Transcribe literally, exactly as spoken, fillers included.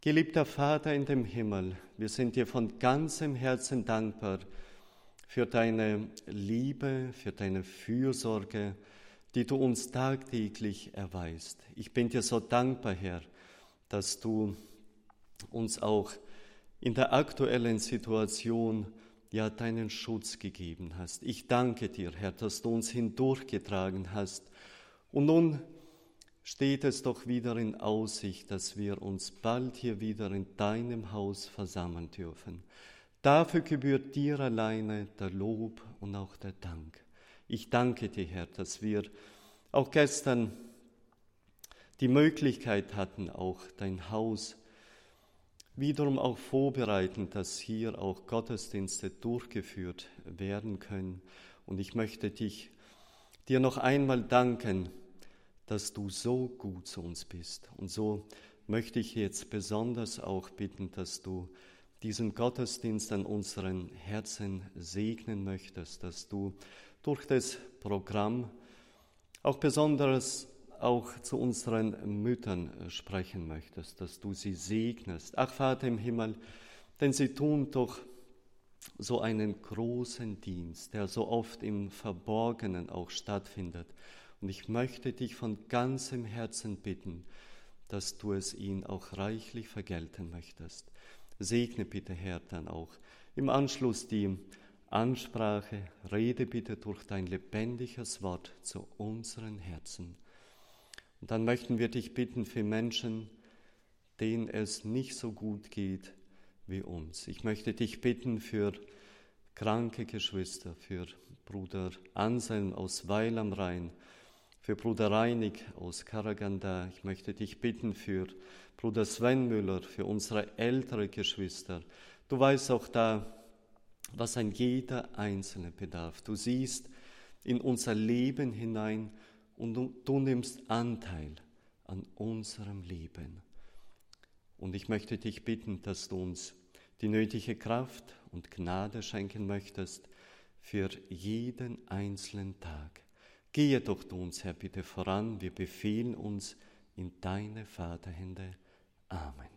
Geliebter Vater in dem Himmel, wir sind dir von ganzem Herzen dankbar für deine Liebe, für deine Fürsorge, die du uns tagtäglich erweist. Ich bin dir so dankbar, Herr, dass du uns auch in der aktuellen Situation ja deinen Schutz gegeben hast. Ich danke dir, Herr, dass du uns hindurchgetragen hast. Und nun steht es doch wieder in Aussicht, dass wir uns bald hier wieder in deinem Haus versammeln dürfen. Dafür gebührt dir alleine der Lob und auch der Dank. Ich danke dir, Herr, dass wir auch gestern die Möglichkeit hatten, auch dein Haus wiederum auch vorbereiten, dass hier auch Gottesdienste durchgeführt werden können. Und ich möchte dich, dir noch einmal danken, dass du so gut zu uns bist. Und so möchte ich jetzt besonders auch bitten, dass du diesen Gottesdienst an unseren Herzen segnen möchtest, dass du durch das Programm auch besonders auch zu unseren Müttern sprechen möchtest, dass du sie segnest. Ach Vater im Himmel, denn sie tun doch so einen großen Dienst, der so oft im Verborgenen auch stattfindet. Und ich möchte dich von ganzem Herzen bitten, dass du es ihnen auch reichlich vergelten möchtest. Segne bitte, Herr, dann auch im Anschluss die Ansprache. Rede bitte durch dein lebendiges Wort zu unseren Herzen. Und dann möchten wir dich bitten für Menschen, denen es nicht so gut geht wie uns. Ich möchte dich bitten für kranke Geschwister, für Bruder Anselm aus Weil am Rhein, für Bruder Reinig aus Karaganda. Ich möchte dich bitten für Bruder Sven Müller, für unsere ältere Geschwister. Du weißt auch da, was ein jeder Einzelne bedarf. Du siehst in unser Leben hinein und du, du nimmst Anteil an unserem Leben. Und ich möchte dich bitten, dass du uns die nötige Kraft und Gnade schenken möchtest für jeden einzelnen Tag. Gehe doch du uns, Herr, bitte voran. Wir befehlen uns in deine Vaterhände. Amen.